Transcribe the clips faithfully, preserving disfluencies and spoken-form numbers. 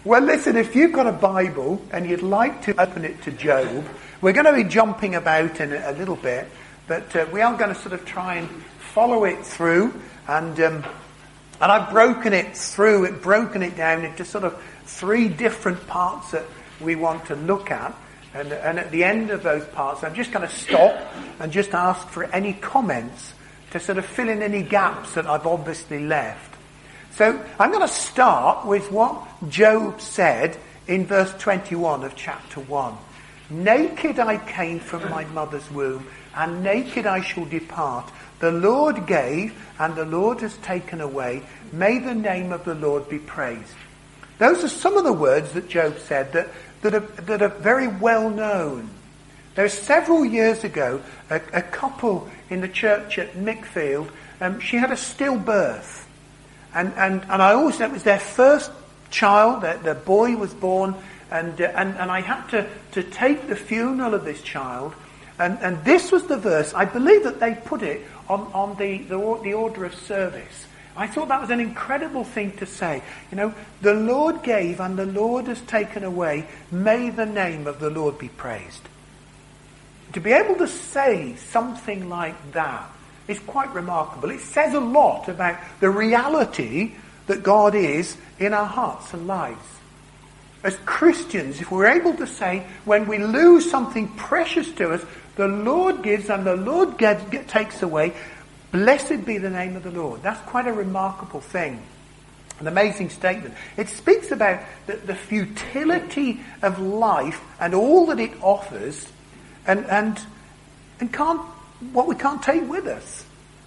Well, listen, if you've got a Bible and you'd like to open it to Job, we're going to be jumping about in a little bit, but uh, we are going to sort of try and follow it through, and um, and I've broken it through, it broken it down into sort of three different parts that we want to look at, and, and at the end of those parts, I'm just going to stop and just ask for any comments to sort of fill in any gaps that I've obviously left. So I'm going to start with what Job said in verse twenty-one of chapter one. Naked I came from my mother's womb, and naked I shall depart. The Lord gave, and the Lord has taken away. May the name of the Lord be praised. Those are some of the words that Job said that, that, are, that are very well known. There was several years ago, a, a couple in the church at Mickfield, um, she had a stillbirth. And, and, and I always know it was their first child, their, their boy was born, and, uh, and, and I had to, to take the funeral of this child, and, and this was the verse, I believe that they put it on, on the, the, the order of service. I thought that was an incredible thing to say. You know, the Lord gave and the Lord has taken away, may the name of the Lord be praised. To be able to say something like that is quite remarkable. It says a lot about the reality that God is in our hearts and lives. As Christians, if we're able to say, when we lose something precious to us, the Lord gives and the Lord get, get, takes away, blessed be the name of the Lord. That's quite a remarkable thing. An amazing statement. It speaks about the, the futility of life and all that it offers, and, and, and can't what we can't take with us.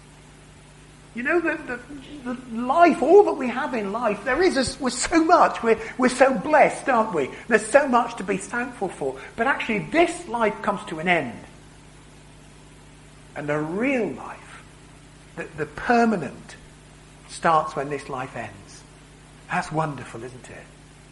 You know, the, the, the life, all that we have in life, there is a, we're so much, we're, we're so blessed, aren't we? There's so much to be thankful for. But actually, this life comes to an end. And the real life, the, the permanent, starts when this life ends. That's wonderful, isn't it?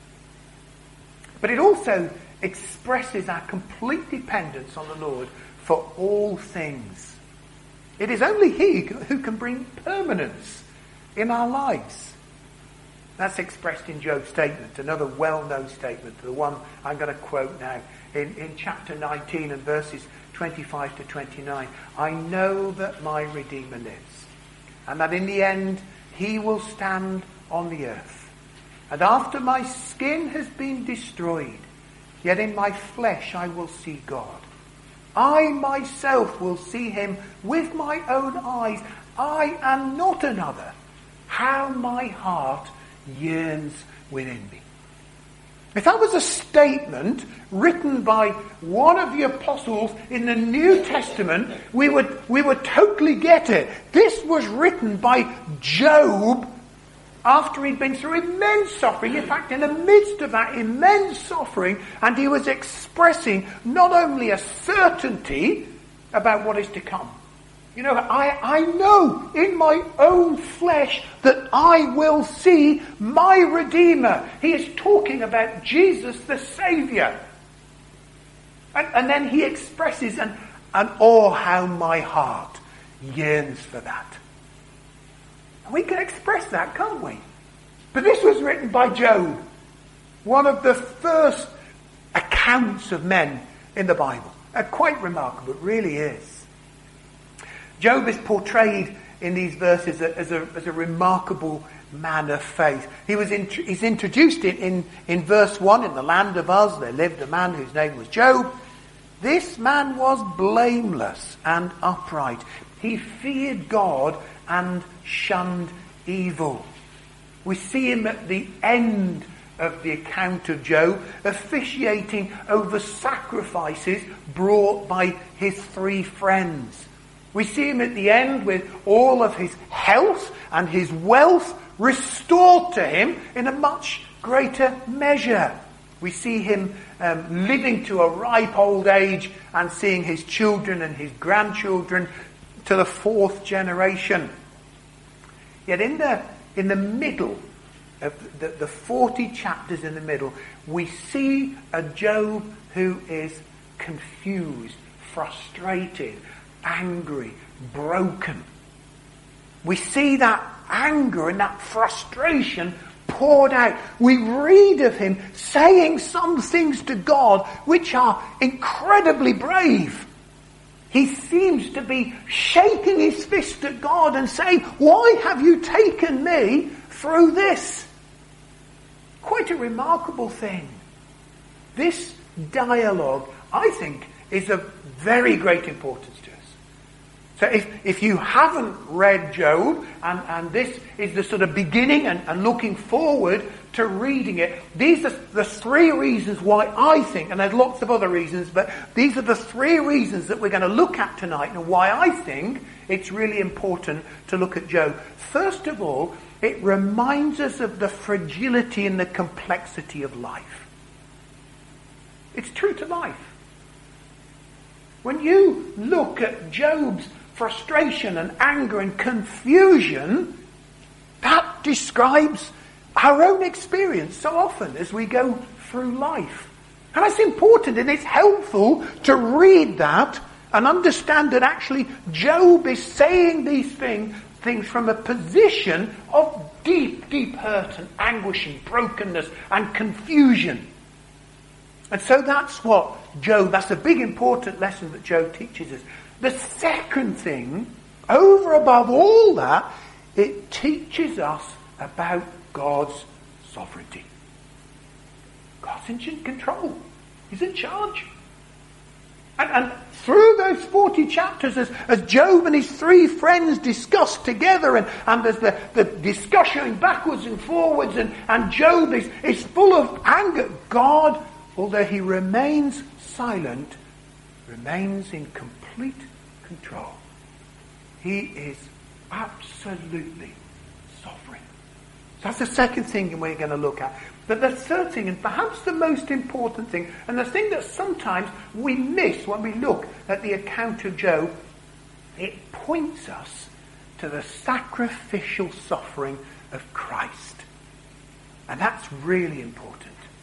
But it also expresses our complete dependence on the Lord for all things. It is only He who can bring permanence in our lives. That's expressed in Job's statement, another well-known statement, the one I'm going to quote now, in, in chapter nineteen and verses twenty-five to twenty-nine. I know that my Redeemer lives, and that in the end He will stand on the earth. And after my skin has been destroyed, yet in my flesh I will see God. I myself will see Him with my own eyes. I am not another. How my heart yearns within me. If that was a statement written by one of the apostles in the New Testament, we would, we would totally get it. This was written by Job after he'd been through immense suffering, in fact in the midst of that immense suffering, and he was expressing not only a certainty about what is to come. You know, I, I know in my own flesh that I will see my Redeemer. He is talking about Jesus the Saviour. And, and then he expresses, and, and oh how my heart yearns for that. We can express that, can't we? But this was written by Job, one of the first accounts of men in the Bible. Uh, quite remarkable, it really is. Job is portrayed in these verses as a, as a remarkable man of faith. He was in, he's introduced in, in, in verse one, in the land of Uz there lived a man whose name was Job. This man was blameless and upright. He feared God and shunned evil. We see him at the end of the account of Job officiating over sacrifices brought by his three friends. We see him at the end with all of his health and his wealth restored to him in a much greater measure. We see him um, living to a ripe old age and seeing his children and his grandchildren to the fourth generation. Yet in the in the middle of the, the forty chapters in the middle, we see a Job who is confused, frustrated, angry, broken. We see that anger and that frustration poured out. We read of him saying some things to God which are incredibly brave. He seems to be shaking his fist at God and saying, why have you taken me through this? Quite a remarkable thing. This dialogue, I think, is of very great importance to us. So if, if you haven't read Job, and, and this is the sort of beginning and, and looking forward to reading it, these are the three reasons why I think, and there's lots of other reasons, but these are the three reasons that we're going to look at tonight and why I think it's really important to look at Job. First of all, it reminds us of the fragility and the complexity of life. It's true to life. When you look at Job's frustration and anger and confusion, that describes our own experience so often as we go through life. And it's important and it's helpful to read that and understand that actually Job is saying these things, things from a position of deep, deep hurt and anguish and brokenness and confusion. And so that's what Job, that's a big important lesson that Job teaches us. The second thing, over above all that, it teaches us about God's sovereignty. God's in control. He's in charge. And, and through those forty chapters, as, as Job and his three friends discuss together, and, and there's the, the discussion backwards and forwards, and, and Job is, is full of anger, God, although he remains silent, remains in complete control. He is absolutely sovereign. So that's the second thing we're going to look at. But the third thing, and perhaps the most important thing, and the thing that sometimes we miss when we look at the account of Job, it points us to the sacrificial suffering of Christ. And that's really important.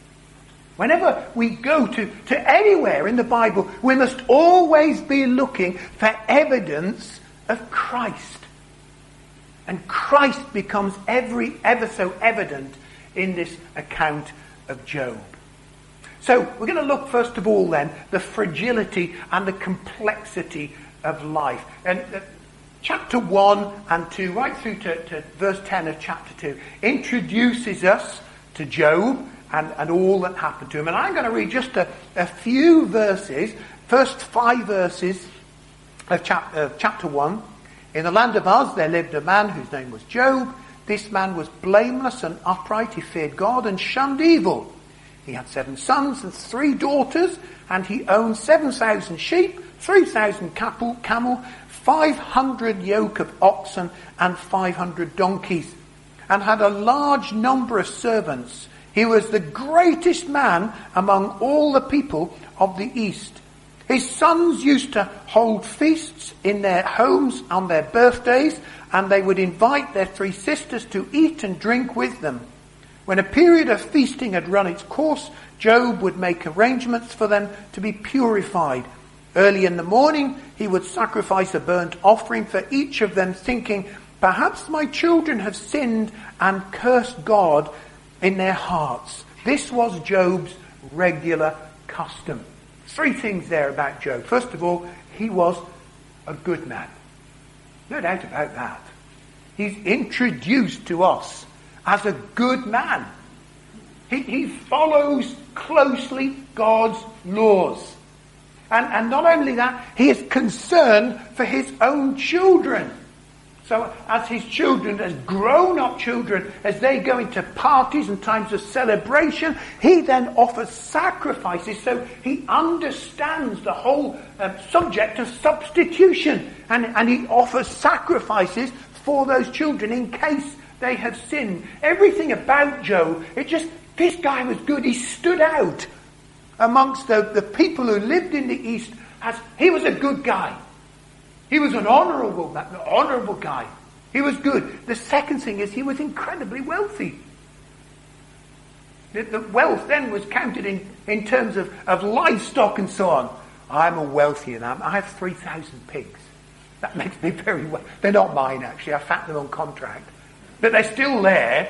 Whenever we go to, to anywhere in the Bible, we must always be looking for evidence of Christ. And Christ becomes every ever so evident in this account of Job. So we're going to look first of all then, the fragility and the complexity of life. And uh, chapter one and two, right through to, to verse ten of chapter two, introduces us to Job and, and all that happened to him. And I'm going to read just a, a few verses, first five verses of chap, uh, chapter one. In the land of Uz there lived a man whose name was Job. This man was blameless and upright. He feared God and shunned evil. He had seven sons and three daughters, and he owned seven thousand sheep, three thousand camel, camel, five hundred yoke of oxen, and five hundred donkeys, and had a large number of servants. He was the greatest man among all the people of the East. His sons used to hold feasts in their homes on their birthdays, and they would invite their three sisters to eat and drink with them. When a period of feasting had run its course, Job would make arrangements for them to be purified. Early in the morning, he would sacrifice a burnt offering for each of them, thinking, perhaps my children have sinned and cursed God in their hearts. This was Job's regular custom. Three things there about Job. First of all, he was a good man. No doubt about that. He's introduced to us as a good man. He, he follows closely God's laws. And, and not only that, he is concerned for his own children. So as his children, as grown-up children, as they go into parties and times of celebration, he then offers sacrifices. So he understands the whole uh, subject of substitution. And, and he offers sacrifices for those children in case they have sinned. Everything about Job, it just, this guy was good. He stood out amongst the, the people who lived in the East as he was a good guy. He was an honourable man, an honourable guy. He was good. The second thing is he was incredibly wealthy. The, the wealth then was counted in, in terms of, of livestock and so on. I'm a wealthy man. I have three thousand pigs. That makes me very well. They're not mine, actually. I fatten them on contract. But they're still there.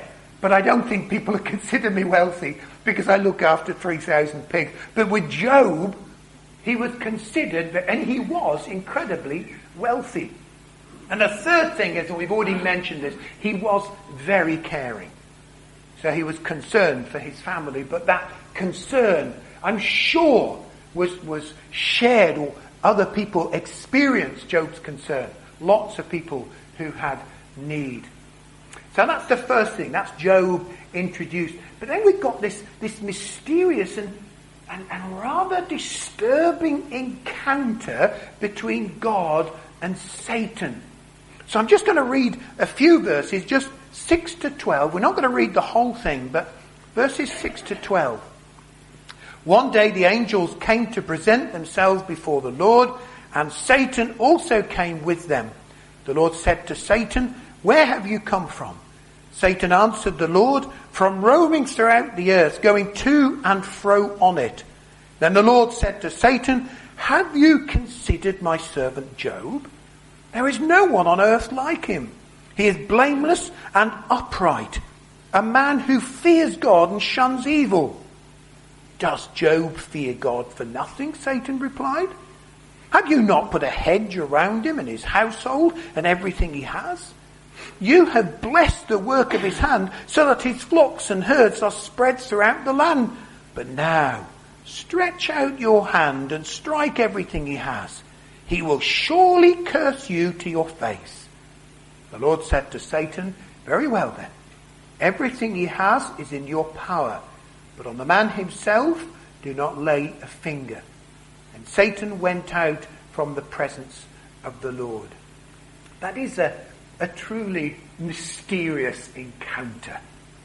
but I don't think people consider me wealthy because I look after three thousand pigs. But with Job, he was considered, and he was incredibly wealthy. And the third thing is, and we've already mentioned this, he was very caring. So he was concerned for his family, but that concern, I'm sure, was, was shared, or other people experienced Job's concern. Lots of people who had need. So that's the first thing. That's Job introduced. But then we've got this, this mysterious and, and, and rather disturbing encounter between God and Satan. So I'm just going to read a few verses, just six to twelve. We're not going to read the whole thing, but verses six to twelve. One day the angels came to present themselves before the Lord, and Satan also came with them. The Lord said to Satan, "Where have you come from?" Satan answered the Lord, "From roaming throughout the earth, going to and fro on it." Then the Lord said to Satan, "Have you considered my servant Job? There is no one on earth like him. He is blameless and upright, a man who fears God and shuns evil." "Does Job fear God for nothing?" Satan replied. "Have you not put a hedge around him and his household and everything he has? You have blessed the work of his hand so that his flocks and herds are spread throughout the land. But now stretch out your hand and strike everything he has. He will surely curse you to your face." The Lord said to Satan, "Very well then. Everything he has is in your power, but on the man himself do not lay a finger." And Satan went out from the presence of the Lord. That is a, a truly mysterious encounter.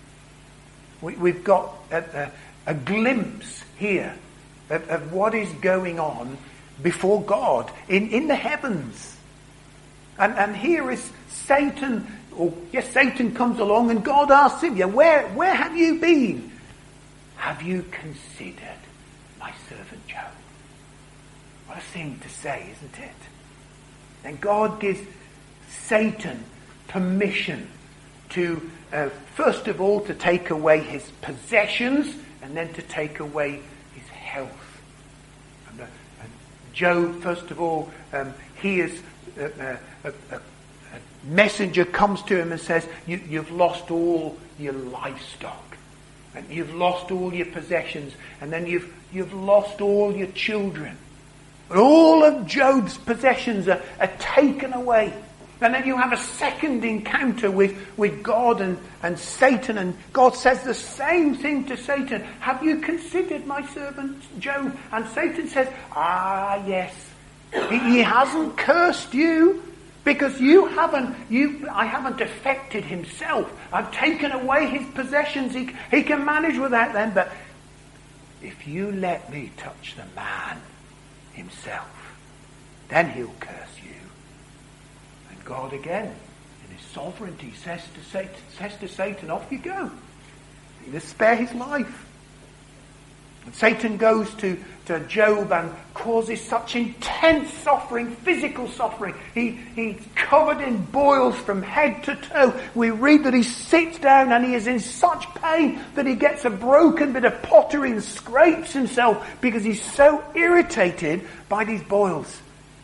We, we've got a, a, a glimpse here of, of what is going on before God in, in the heavens. And, and here is Satan, or yes, Satan comes along and God asks him, yeah, where, where have you been? "Have you considered my servant Job?" What a thing to say, isn't it? And God gives Satan permission to, uh, first of all, to take away his possessions, and then to take away his health. And, uh, and Job, first of all, um, he is uh, uh, a, a, a messenger comes to him and says, you, "You've lost all your livestock, and you've lost all your possessions, and then you've you've lost all your children." All of Job's possessions are, are taken away. And then you have a second encounter with, with God and, and Satan, and God says the same thing to Satan. "Have you considered my servant Job?" And Satan says, "Ah, yes. He, he hasn't cursed you because you haven't, you, I haven't affected himself. I've taken away his possessions. He, he can manage without them. But if you let me touch the man himself, then he'll curse you." And God again, in his sovereignty, says to Satan, says to Satan, "Off you go. You must spare his life." And Satan goes to, to Job and causes such intense suffering, physical suffering. He, he's covered in boils from head to toe. We read that he sits down and he is in such pain that he gets a broken bit of pottery and scrapes himself because he's so irritated by these boils.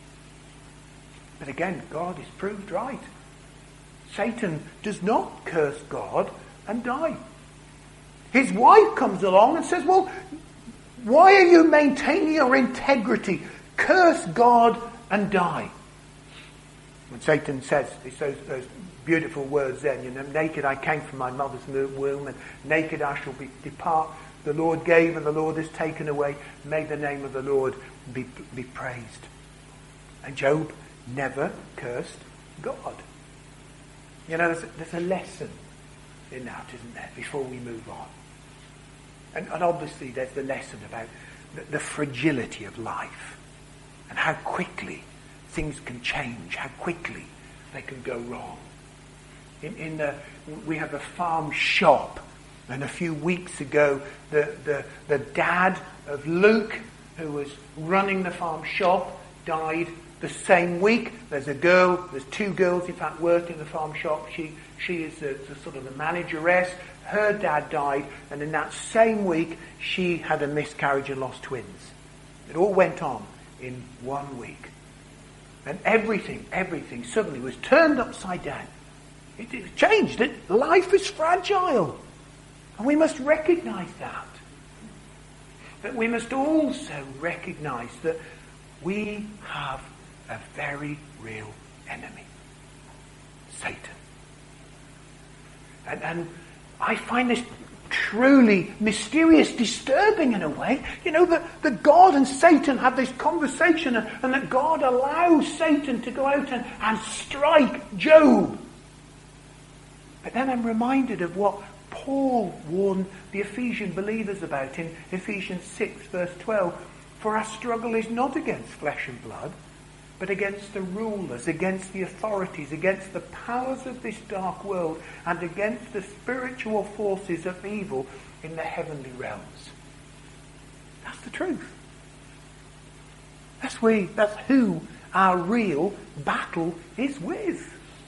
But again, God is proved right. Satan does not curse God and die. His wife comes along and says, "Well, why are you maintaining your integrity? Curse God and die." When Satan says those, those beautiful words then, you know, "Naked I came from my mother's womb, and naked I shall be, depart. The Lord gave and the Lord has taken away. May the name of the Lord be, be praised." And Job never cursed God. You know, there's a, there's a lesson in that, isn't there, before we move on. And, and obviously there's the lesson about the, the fragility of life and how quickly things can change, how quickly they can go wrong. In, in the, we have a farm shop, and a few weeks ago the, the, the dad of Luke, who was running the farm shop, died the same week. There's a girl, there's two girls in fact worked in the farm shop. She she is the, the sort of the manageress, her dad died, and in that same week she had a miscarriage and lost twins. It all went on in one week. And everything, everything suddenly was turned upside down. It, it changed. It, life is fragile. And we must recognize that. But we must also recognize that we have a very real enemy. Satan. And, and I find this truly mysterious, disturbing in a way. You know, that, that God and Satan have this conversation, and, and that God allows Satan to go out and, and strike Job. But then I'm reminded of what Paul warned the Ephesian believers about in Ephesians six verse twelve. For our struggle is not against flesh and blood, but against the rulers, against the authorities, against the powers of this dark world, and against the spiritual forces of evil in the heavenly realms. That's the truth. That's we. That's who our real battle is with.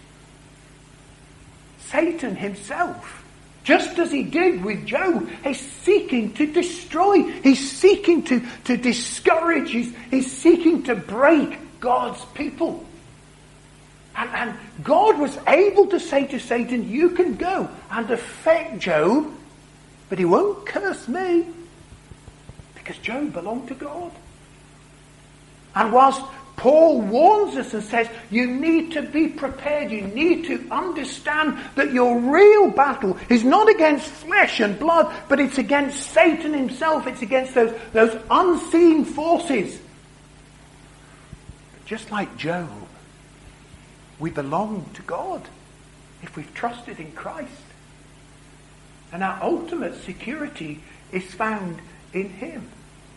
Satan himself, just as he did with Job, he's seeking to destroy. He's seeking to, to discourage. He's, he's seeking to break God's people. And, and God was able to say to Satan, you can go and affect Job, but he won't curse me, because Job belonged to God. And whilst Paul warns us and says, you need to be prepared, you need to understand that your real battle is not against flesh and blood, but it's against Satan himself, it's against those, those unseen forces. Just like Job, we belong to God if we've trusted in Christ. And our ultimate security is found in him.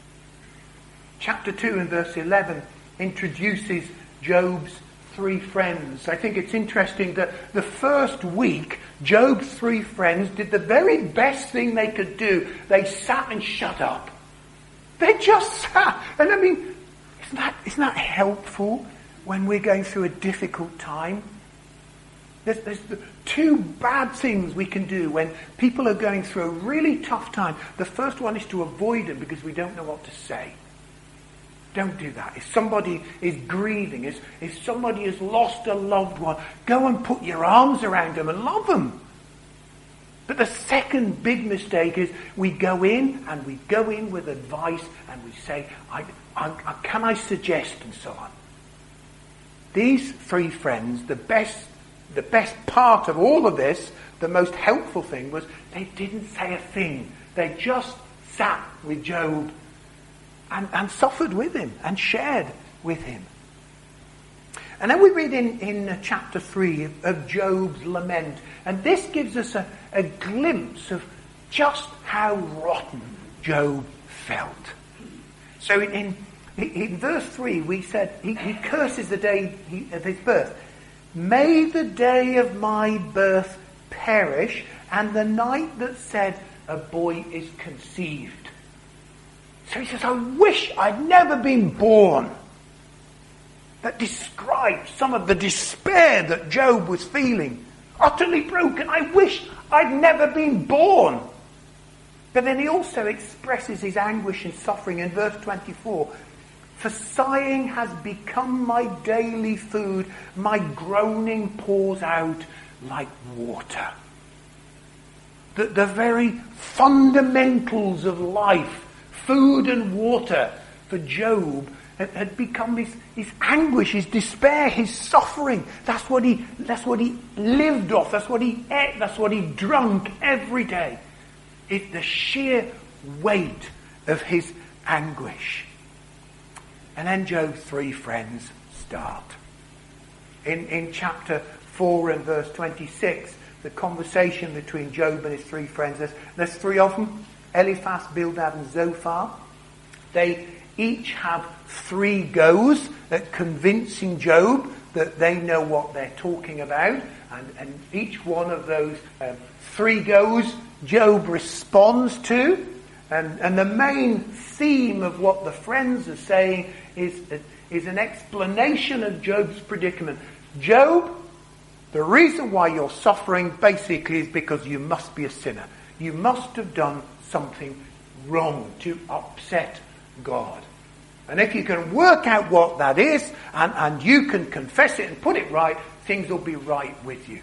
Chapter two and verse eleven introduces Job's three friends. I think it's interesting that the first week, Job's three friends did the very best thing they could do. They sat and shut up. They just sat. And I mean, isn't that, isn't that helpful when we're going through a difficult time? There's, there's the two bad things we can do when people are going through a really tough time. The first one is to avoid them because we don't know what to say. Don't do that. If somebody is grieving, if, if somebody has lost a loved one, go and put your arms around them and love them. But the second big mistake is we go in and we go in with advice and we say, I, I, I, can I suggest, and so on. These three friends, the best, the best part of all of this, the most helpful thing was they didn't say a thing. They just sat with Job and, and suffered with him and shared with him. And then we read in, in chapter three of, of Job's lament. And this gives us a, a glimpse of just how rotten Job felt. So in, in, in verse three we said, he, he curses the day he, of his birth. May the day of my birth perish, and the night that said a boy is conceived. So he says, I wish I'd never been born. That describes some of the despair that Job was feeling. Utterly broken. I wish I'd never been born. But then he also expresses his anguish and suffering in verse twenty-four. For sighing has become my daily food. My groaning pours out like water. The, the very fundamentals of life, food and water, for Job had, had become his, his anguish, his despair, his suffering. That's what he that's what he lived off, that's what he ate, that's what he drank every day. It's the sheer weight of his anguish. And then Job's three friends start. In, in chapter four and verse twenty-six, the conversation between Job and his three friends, there's, there's three of them, Eliphaz, Bildad and Zophar. They each have three goes at convincing Job that they know what they're talking about. And, and each one of those um, three goes, Job responds to. And, and the main theme of what the friends are saying is, is an explanation of Job's predicament. Job, The reason why you're suffering basically is because you must be a sinner. You must have done something wrong to upset God. And if you can work out what that is, and, and you can confess it and put it right, things will be right with you.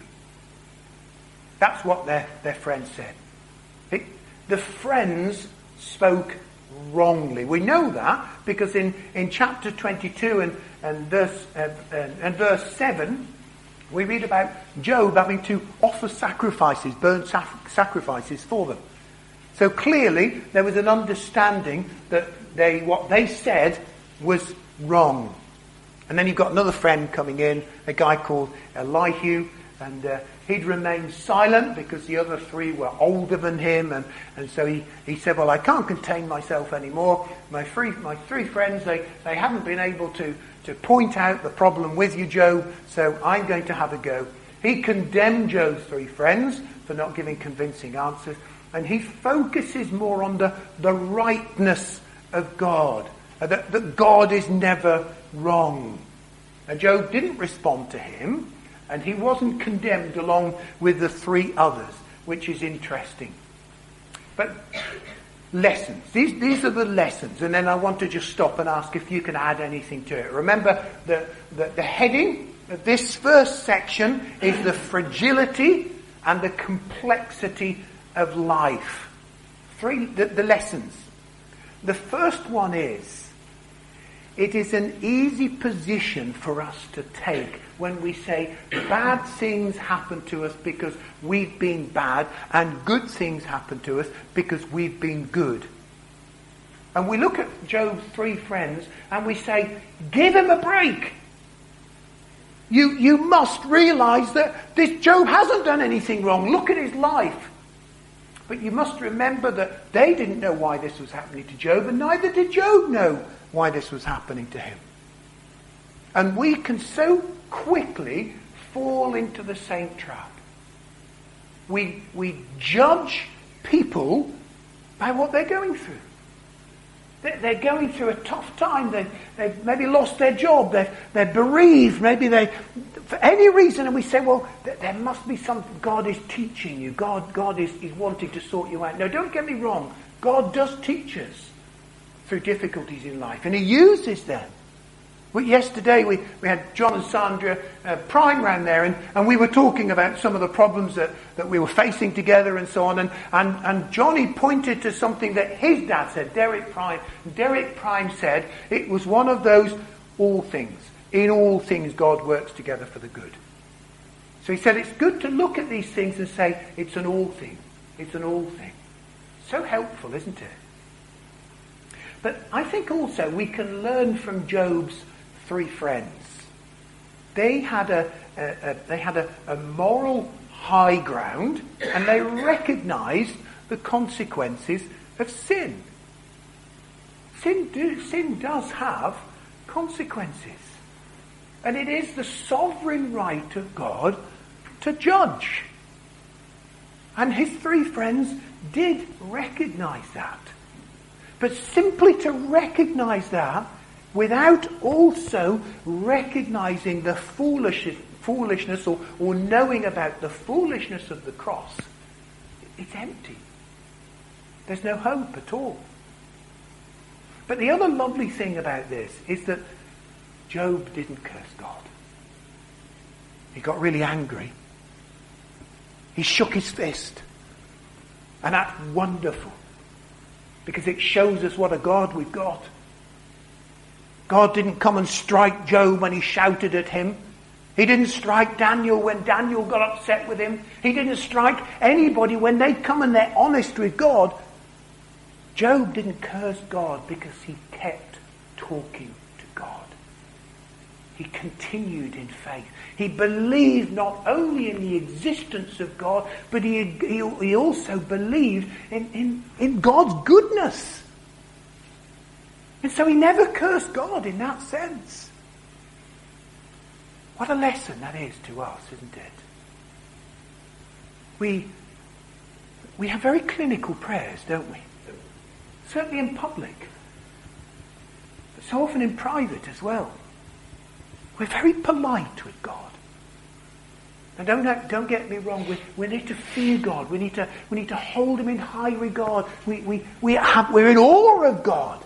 That's what their, their friends said. It, the friends spoke wrongly. We know that because in, in chapter twenty-two and, and, verse, uh, and, and verse seven, we read about Job having to offer sacrifices, burnt sac- sacrifices for them. So clearly there was an understanding that they what they said was wrong. And then you've got another friend coming in, a guy called Elihu, and uh, he'd remained silent because the other three were older than him, and, and so he, he said, well, I can't contain myself anymore. My three my three friends, they, they haven't been able to, to point out the problem with you, Job, so I'm going to have a go. He condemned Job's three friends for not giving convincing answers, and he focuses more on the, the rightness of God, that, that God is never wrong. Now, Job didn't respond to him, and he wasn't condemned along with the three others, which is interesting. But lessons. These, these are the lessons. And then I want to just stop and ask if you can add anything to it. Remember, the, the, the heading of this first section is the fragility and the complexity of life. Three, the, the lessons. The first one is, it is an easy position for us to take when we say bad things happen to us because we've been bad and good things happen to us because we've been good. And we look at Job's three friends and we say, give him a break. You, you must realise that this Job hasn't done anything wrong. Look at his life. But you must remember that they didn't know why this was happening to Job, and neither did Job know why this was happening to him. And we can so quickly fall into the same trap. We, we judge people by what they're going through. They're, they're going through a tough time. They've, they've maybe lost their job. They're, they're bereaved. Maybe they, for any reason, and we say, well, th- there must be something God is teaching you. God, God is, is wanting to sort you out. No, don't get me wrong. God does teach us through difficulties in life, and he uses them. We, yesterday we, we had John and Sandra uh, Prime round there, and, and we were talking about some of the problems that, that we were facing together and so on, and, and, and Johnny pointed to something that his dad said, Derek Prime. Derek Prime said it was one of those all things. In all things God works together for the good. So he said it's good to look at these things and say it's an all thing. It's an all thing. So helpful, isn't it? But I think also we can learn from Job's three friends. They had a, a, a they had a, a moral high ground, and they recognised the consequences of sin. Sin, do, sin does have consequences, and it is the sovereign right of God to judge. And his three friends did recognise that. But simply to recognise that without also recognising the foolish, foolishness or, or knowing about the foolishness of the cross, it's empty. There's no hope at all. But the other lovely thing about this is that Job didn't curse God. He got really angry. He shook his fist. And that's wonderful, because it shows us what a God we've got. God didn't come and strike Job when he shouted at him. He didn't strike Daniel when Daniel got upset with him. He didn't strike anybody when they come and they're honest with God. Job didn't curse God because he kept talking to God. He continued in faith. He believed not only in the existence of God, but he, he, he also believed in, in, in God's goodness. And so he never cursed God in that sense. What a lesson that is to us, isn't it? We, we have very clinical prayers, don't we? Certainly in public. But so often in private as well. We're very polite with God. And don't, don't get me wrong, we, we need to fear God. We need to, we need to hold him in high regard. We, we, we have, we're in awe of God.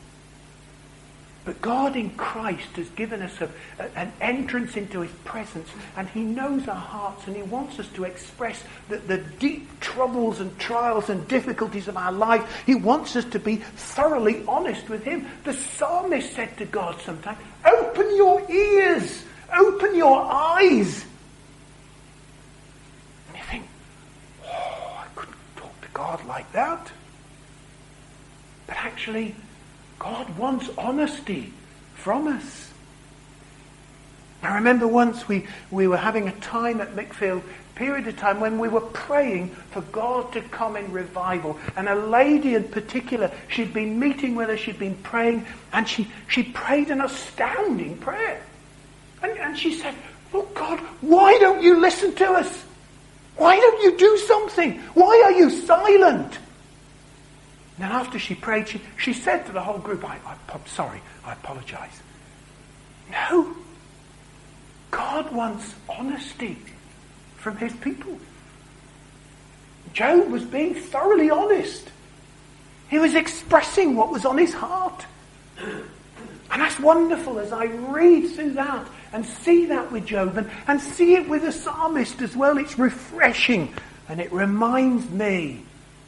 But God in Christ has given us a, a, an entrance into his presence, and he knows our hearts, and he wants us to express the, the deep troubles and trials and difficulties of our life. He wants us to be thoroughly honest with him. The psalmist said to God sometimes, open your ears, open your eyes. And you think, oh, I couldn't talk to God like that. But actually, God wants honesty from us. I remember once we, we were having a time at Mickfield, period of time when we were praying for God to come in revival. And a lady in particular, she'd been meeting with us, she'd been praying, and she, she prayed an astounding prayer. And, and she said, oh God, why don't you listen to us? Why don't you do something? Why are you silent? And then after she prayed, she, she said to the whole group, I, I, I'm sorry, I apologize. No. God wants honesty from his people. Job was being thoroughly honest. He was expressing what was on his heart. And that's wonderful as I read through that and see that with Job and, and see it with the psalmist as well. It's refreshing and it reminds me,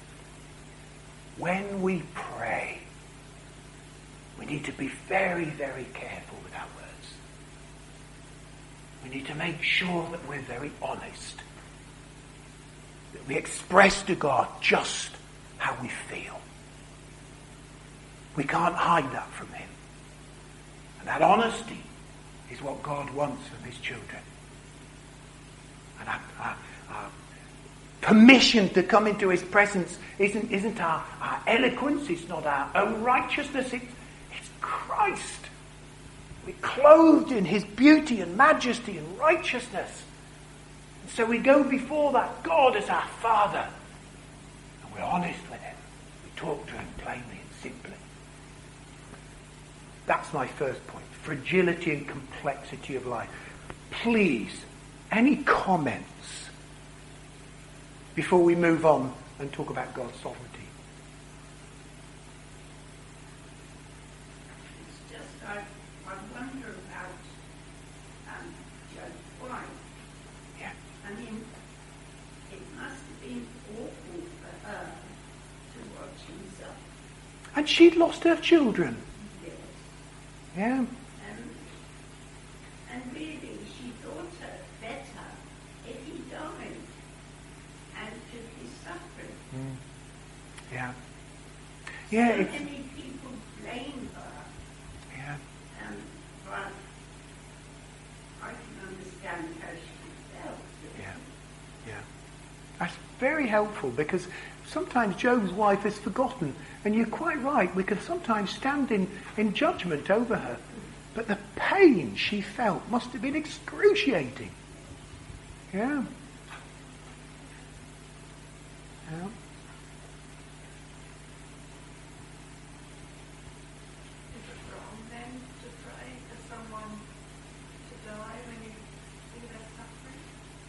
when we pray, we need to be very, very careful with our words. We need to make sure that we're very honest. That we express to God just how we feel. We can't hide that from him. And that honesty is what God wants from his children. And our, our, our permission to come into his presence isn't, isn't our, our eloquence, it's not our own righteousness, it's, it's Christ. We're clothed in his beauty and majesty and righteousness. And so we go before that God as our Father. And we're honest with him. We talk to him plainly and simply. That's my first point. Fragility and complexity of life. Please, any comments before we move on and talk about God's sovereignty? It's just I, I wonder about um, Job's wife. Yeah. I mean, it must have been awful for her to watch him suffer. And she'd lost her children. Yes. Yeah. And, and really, she thought her better if he died and took his suffering. Mm. Yeah. Yeah. So It's, many people blame her, yeah. um, but I can understand how she felt. Yeah. Yeah. That's very helpful because sometimes Job's wife is forgotten. And you're quite right, we can sometimes stand in, in judgment over her. But the pain she felt must have been excruciating. Yeah. Yeah. Is it wrong then to pray for someone to die when you see their suffering?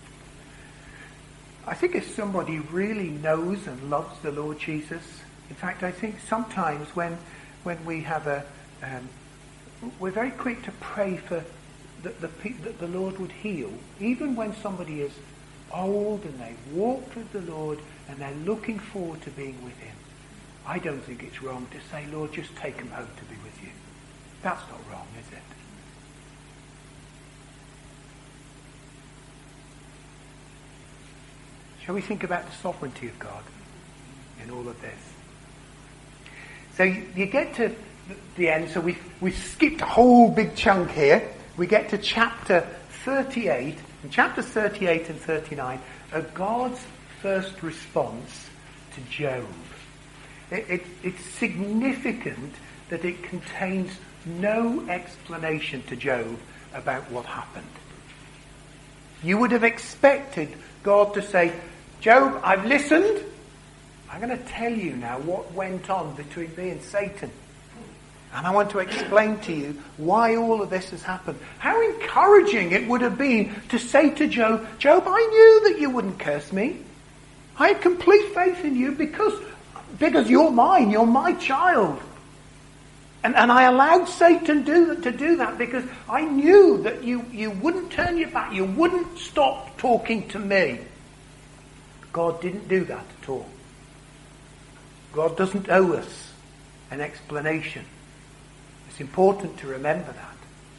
I think if somebody really knows and loves the Lord Jesus, in fact, I think sometimes when when we have a, um, we're very quick to pray for that the, that the Lord would heal, even when somebody is old and they've walked with the Lord and they're looking forward to being with him. I don't think it's wrong to say, Lord, just take them home to be with you. That's not wrong, is it? Shall we think about the sovereignty of God in all of this? So you, you get to the end, so we've, we've skipped a whole big chunk here. We get to chapter thirty-eight, and chapter thirty-eight and thirty-nine are God's first response to Job. It, it, it's significant that it contains no explanation to Job about what happened. You would have expected God to say, Job, I've listened. I'm going to tell you now what went on between me and Satan. And I want to explain to you why all of this has happened. How encouraging it would have been to say to Job, Job, I knew that you wouldn't curse me. I had complete faith in you because, because you're mine, you're my child. And, and I allowed Satan do, to do that because I knew that you, you wouldn't turn your back, you wouldn't stop talking to me. God didn't do that at all. God doesn't owe us an explanation. It's important to remember that.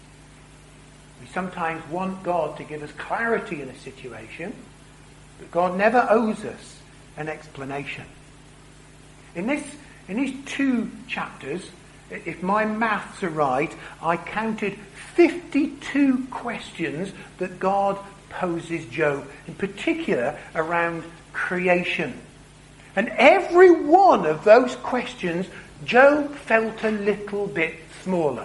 We sometimes want God to give us clarity in a situation, but God never owes us an explanation. In this, in these two chapters, if my maths are right, I counted fifty-two questions that God poses Job, in particular around creation. And every one of those questions, Job felt a little bit smaller.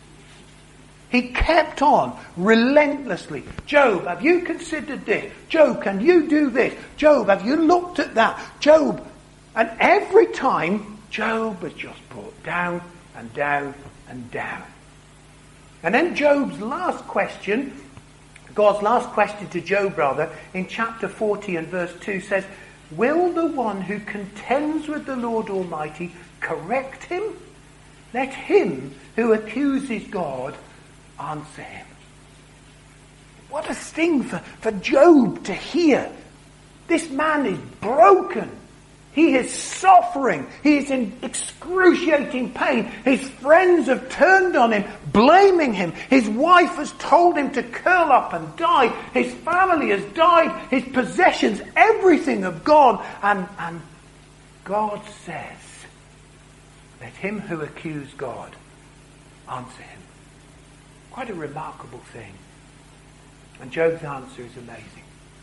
He kept on relentlessly. Job, have you considered this? Job, can you do this? Job, have you looked at that? Job. And every time, Job was just brought down and down and down. And then Job's last question, God's last question to Job, rather, in chapter forty and verse two says, will the one who contends with the Lord Almighty correct him? Let him who accuses God answer him. What a thing for, for Job to hear. This man is broken. He is suffering. He is in excruciating pain. His friends have turned on him, blaming him. His wife has told him to curl up and die. His family has died. His possessions, everything have gone. And, and God says, let him who accused God answer him. Quite a remarkable thing. And Job's answer is amazing.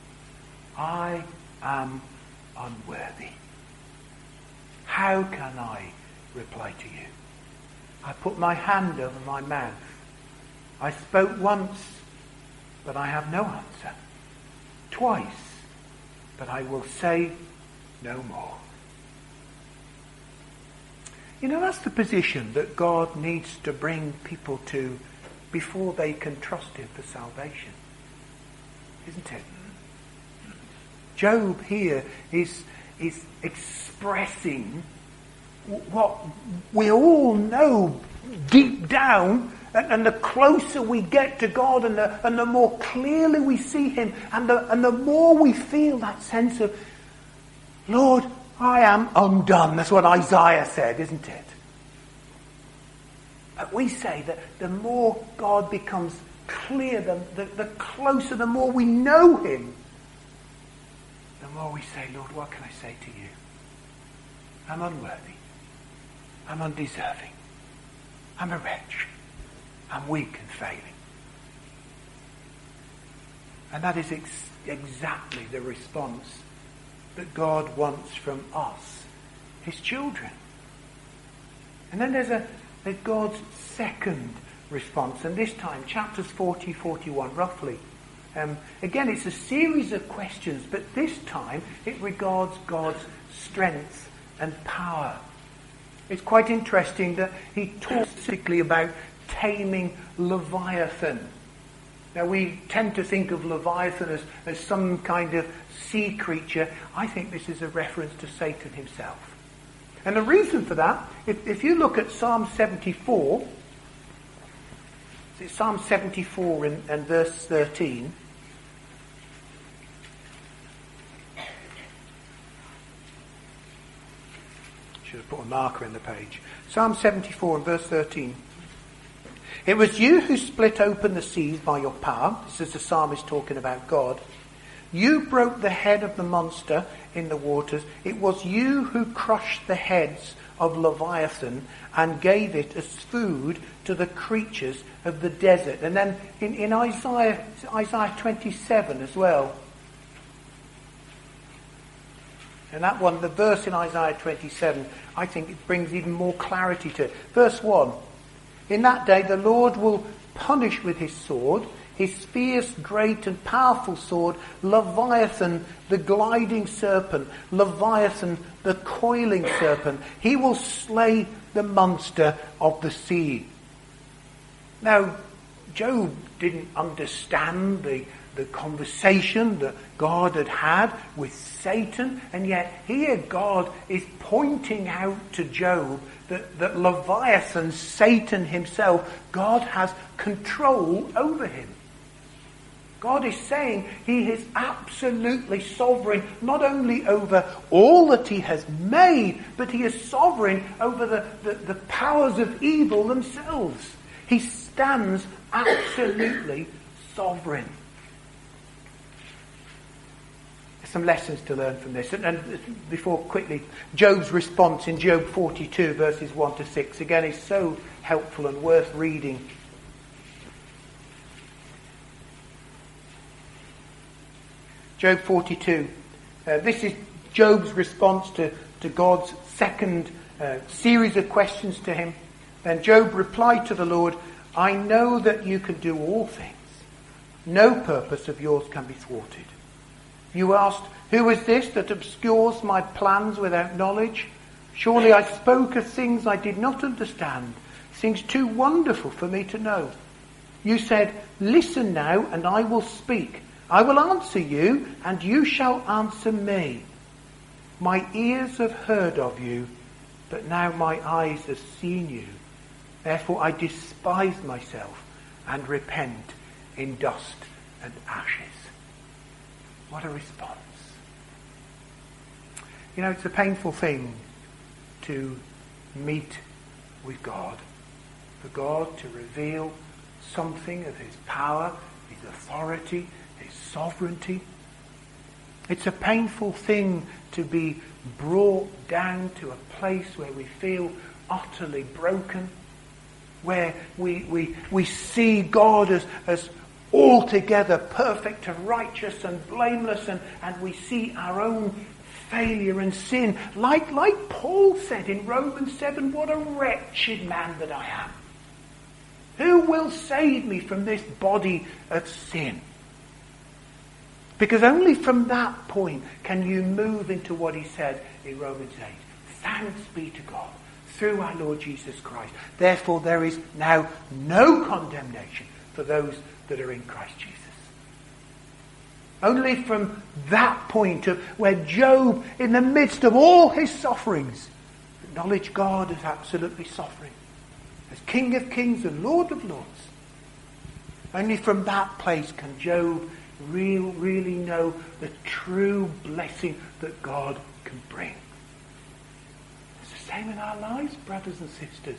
I am unworthy. How can I reply to you? I put my hand over my mouth. I spoke once, but I have no answer. Twice, but I will say no more. You know, that's the position that God needs to bring people to before they can trust him for salvation. Isn't it? Job here is, is expressing what we all know deep down, and, and the closer we get to God and the, and the more clearly we see him, and the, and the more we feel that sense of, Lord, I am undone. That's what Isaiah said, isn't it? But we say that the more God becomes clear, the, the, the closer, the more we know him, the more we say, Lord, what can I say to you? I'm unworthy. I'm undeserving. I'm a wretch. I'm weak and failing. And that is ex- exactly the response that God wants from us, his children. And then there's a there's God's second response, and this time chapters forty, forty-one, roughly. Um, again, it's a series of questions, but this time it regards God's strength and power. It's quite interesting that he talks specifically about taming Leviathan. Now, we tend to think of Leviathan as, as some kind of sea creature. I think this is a reference to Satan himself. And the reason for that, if, if you look at Psalm seventy-four, it's Psalm seventy-four and, and verse thirteen. Should have put a marker in the page. Psalm seventy-four and verse thirteen. It was you who split open the seas by your power. This is the psalmist talking about God. You broke the head of the monster in the waters. It was you who crushed the heads of Leviathan and gave it as food to the creatures of the desert. And then in, in Isaiah, Isaiah twenty-seven as well. And that one, the verse in Isaiah twenty-seven, I think it brings even more clarity to it. Verse one. In that day the Lord will punish with his sword. his fierce, great and powerful sword, Leviathan, the gliding serpent, Leviathan, the coiling serpent. He will slay the monster of the sea. Now, Job didn't understand the, the conversation that God had had with Satan, and yet here God is pointing out to Job that, that Leviathan, Satan himself, God has control over him. God is saying he is absolutely sovereign, not only over all that he has made, but he is sovereign over the, the, the powers of evil themselves. He stands absolutely sovereign. There's some lessons to learn from this. And, and before quickly, Job's response in Job forty-two, verses one to six, again is so helpful and worth reading. Job forty-two. Uh, this is Job's response to, to God's second uh, series of questions to him. Then Job replied to the Lord, I know that you can do all things. No purpose of yours can be thwarted. You asked, who is this that obscures my plans without knowledge? Surely I spoke of things I did not understand, things too wonderful for me to know. You said, listen now and I will speak. I will answer you and you shall answer me. My ears have heard of you, but now my eyes have seen you. Therefore I despise myself and repent in dust and ashes. What a response. You know, it's a painful thing to meet with God. For God to reveal something of his power, his authority, his sovereignty. It's a painful thing to be brought down to a place where we feel utterly broken, where we we we see God as, as altogether perfect and righteous and blameless, and, and we see our own failure and sin. Like, like Paul said in Romans seven, what a wretched man that I am. Who will save me from this body of sin? Because only from that point can you move into what he said in Romans eight. Thanks be to God through our Lord Jesus Christ. Therefore there is now no condemnation for those that are in Christ Jesus. Only from that point of where Job, in the midst of all his sufferings, acknowledged God as absolutely sovereign, as King of kings and Lord of lords. Only from that place can Job real, really know the true blessing that God can bring. Same in our lives, brothers and sisters.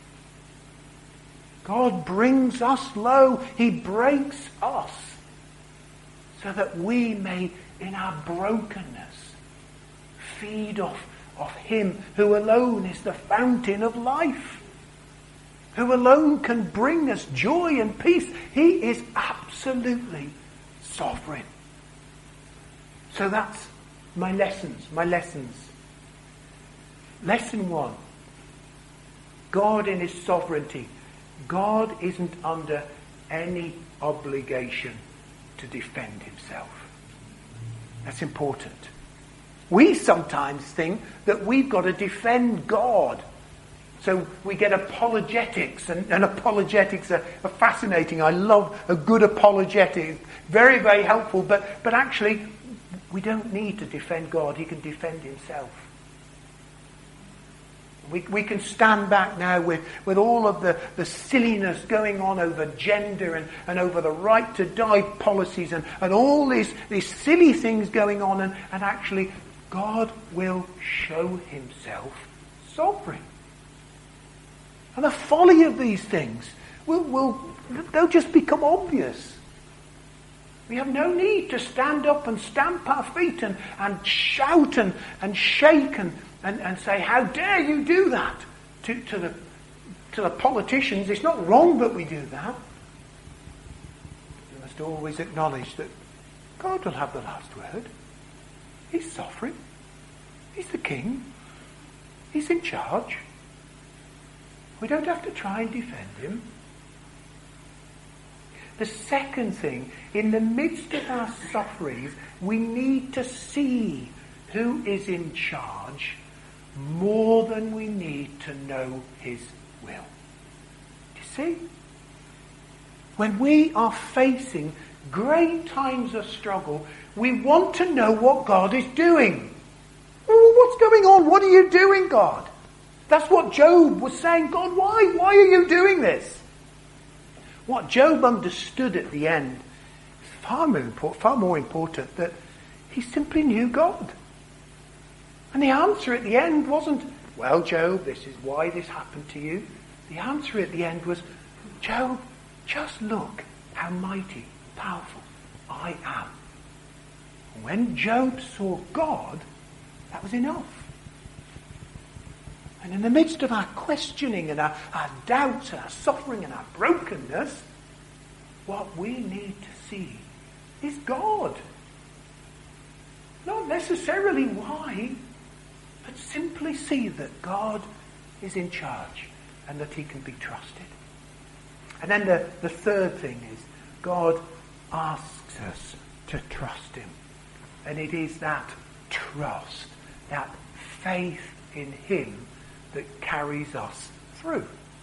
God brings us low. He breaks us so that we may, in our brokenness, feed off of him who alone is the fountain of life, who alone can bring us joy and peace. He is absolutely sovereign. So that's my lessons, my lessons. Lesson one. God in his sovereignty. God isn't under any obligation to defend himself. That's important. We sometimes think that we've got to defend God. So we get apologetics, and, and apologetics are, are fascinating. I love a good apologetic. Very, very helpful. But, but actually, we don't need to defend God. He can defend himself. We, we can stand back now with, with all of the, the silliness going on over gender and, and over the right to die policies and, and all these, these silly things going on, and, and actually God will show himself sovereign. And the folly of these things will, will they'll just become obvious. We have no need to stand up and stamp our feet and, and shout and, and shake and And, and say, how dare you do that to, to the to the politicians. It's not wrong that we do that. We must always acknowledge that God will have the last word. He's sovereign. He's the king. He's in charge. We don't have to try and defend him. The second thing, in the midst of our sufferings, we need to see who is in charge more than we need to know his will. Do you see? When we are facing great times of struggle, we want to know what God is doing. Well, what's going on? What are you doing, God? That's what Job was saying. God, why? Why are you doing this? What Job understood at the end is far more important, far more important that he simply knew God. And the answer at the end wasn't, well, Job, this is why this happened to you. The answer at the end was, Job, just look how mighty, powerful I am. And when Job saw God, that was enough. And in the midst of our questioning and our, our doubts and our suffering and our brokenness, what we need to see is God. Not necessarily why, but simply see that God is in charge and that he can be trusted. And then the, the third thing is God asks us to trust him. And it is that trust, that faith in him that carries us through.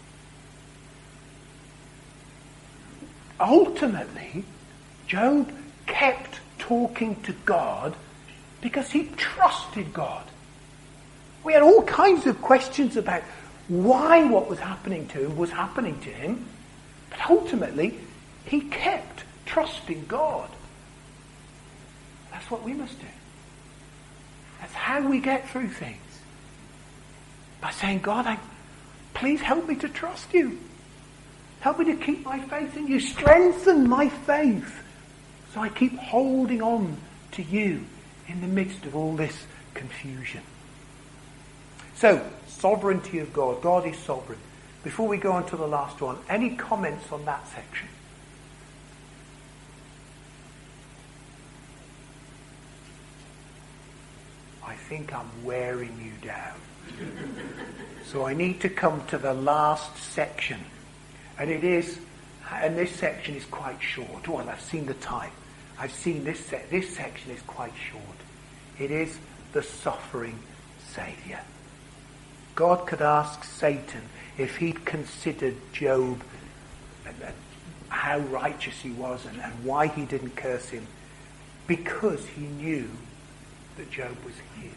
Ultimately, Job kept talking to God because he trusted God. We had all kinds of questions about why what was happening to him was happening to him, but ultimately he kept trusting God. That's what we must do. That's how we get through things. By saying, God, I, please help me to trust you. Help me to keep my faith in you. Strengthen my faith so I keep holding on to you in the midst of all this confusion. So, sovereignty of God. God is sovereign. Before we go on to the last one, any comments on that section? I think I'm wearing you down. So I need to come to the last section. And it is, and this section is quite short. Well, I've seen the time. I've seen this, se- this section is quite short. It is the suffering Saviour. God could ask Satan if he'd considered Job and, and how righteous he was and, and why he didn't curse him, because he knew that Job was his.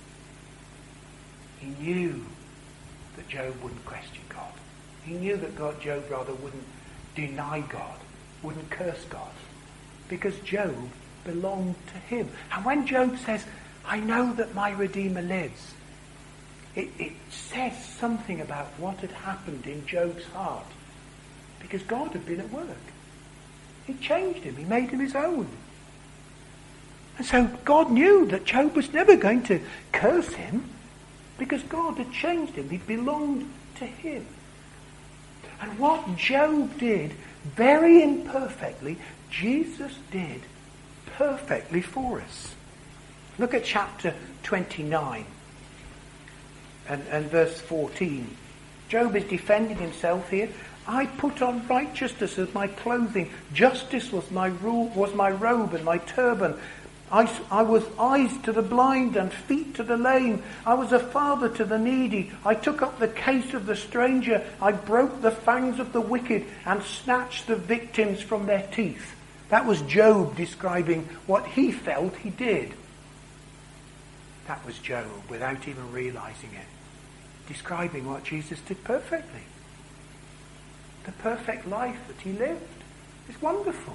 He knew that Job wouldn't question God. He knew that God, Job rather wouldn't deny God, wouldn't curse God, because Job belonged to him. And when Job says, I know that my Redeemer lives, it, it says something about what had happened in Job's heart, because God had been at work. He changed him. He made him his own. And so God knew that Job was never going to curse him, because God had changed him. He belonged to him. And what Job did very imperfectly, Jesus did perfectly for us. Look at chapter twenty-nine and, and verse fourteen. Job is defending himself here. I put on righteousness as my clothing. Justice was my rule, was my robe and my turban. I, I was eyes to the blind and feet to the lame. I was a father to the needy. I took up the case of the stranger. I broke the fangs of the wicked and snatched the victims from their teeth. That was Job describing what he felt he did. That was Job, without even realizing it, describing what Jesus did perfectly. The perfect life that he lived. It's wonderful.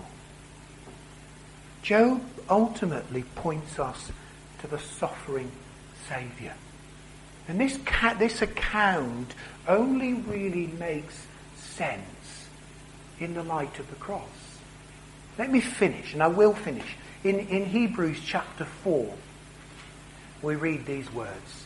Job ultimately points us to the suffering Saviour. And this, ca- this account only really makes sense in the light of the cross. Let me finish, and I will finish. In, in Hebrews chapter four, we read these words.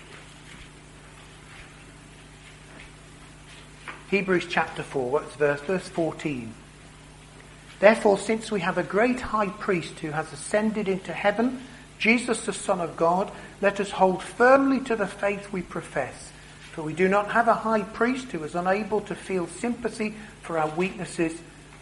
Hebrews chapter four, what's verse, verse fourteen. Therefore, since we have a great high priest who has ascended into heaven, Jesus the Son of God, let us hold firmly to the faith we profess. For we do not have a high priest who is unable to feel sympathy for our weaknesses,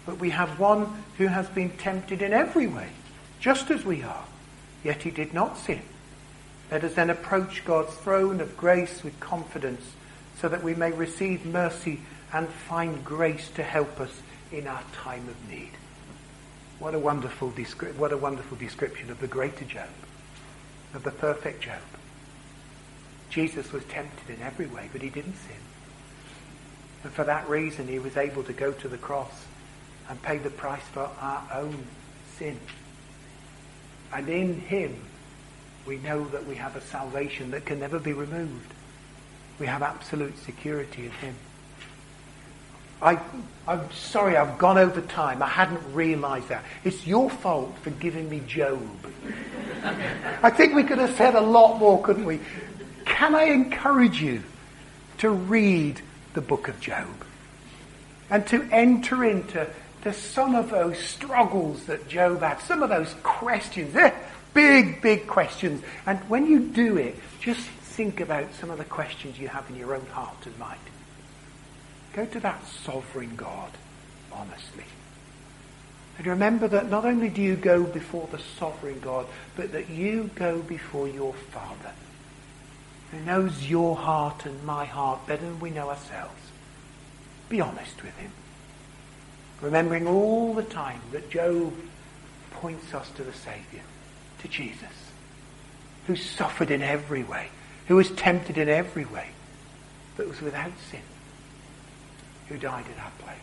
But we have one who has been tempted in every way, just as we are, yet he did not sin. Let us then approach God's throne of grace with confidence, so that we may receive mercy and find grace to help us in our time of need. What a wonderful descri- what a wonderful description of the greater Job, of the perfect Job. Jesus was tempted in every way, but he didn't sin. And for that reason, he was able to go to the cross and pay the price for our own sin. And in him, we know that we have a salvation that can never be removed. We have absolute security in him. I, I'm sorry I've gone over time. I hadn't realised that. It's your fault for giving me Job. I think we could have said a lot more, couldn't we? Can I encourage you to read the book of Job and to enter into the, some of those struggles that Job had, some of those questions, eh, big, big questions. And when you do it, just think about some of the questions you have in your own heart and mind. Go to that sovereign God, honestly. And remember that not only do you go before the sovereign God, but that you go before your Father, who knows your heart and my heart better than we know ourselves. Be honest with him. Remembering all the time that Job points us to the Saviour, to Jesus, who suffered in every way, who was tempted in every way, but was without sin, who died in our place.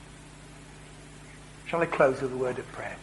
Shall I close with a word of prayer?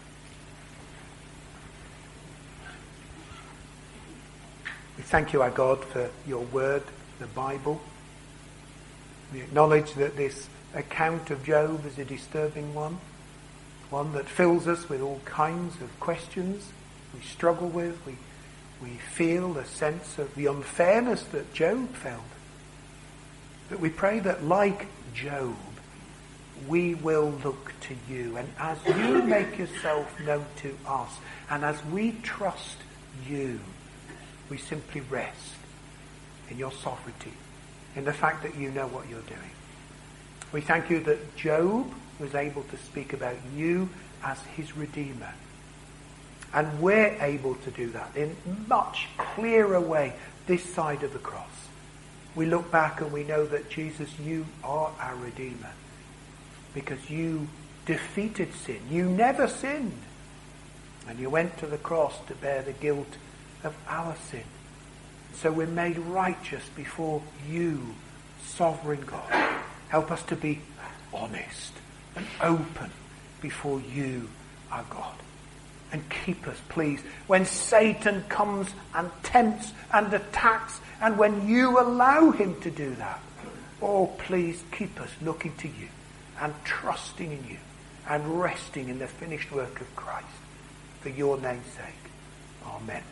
We thank you, our God, for your word, the Bible. We acknowledge that this account of Job is a disturbing one, one that fills us with all kinds of questions we struggle with. We, we feel a sense of the unfairness that Job felt. But we pray that, like Job, we will look to you. And as you make yourself known to us, and as we trust you, we simply rest in your sovereignty, in the fact that you know what you're doing. We thank you that Job was able to speak about you as his Redeemer. And we're able to do that in much clearer way this side of the cross. We look back and we know that, Jesus, you are our Redeemer, because you defeated sin. You never sinned. And you went to the cross to bear the guilt of our sin. So we're made righteous before you, sovereign God. Help us to be honest and open before you, our God. And keep us, please, when Satan comes and tempts and attacks, and when you allow him to do that. Oh, please keep us looking to you and trusting in you and resting in the finished work of Christ. For your name's sake. Amen.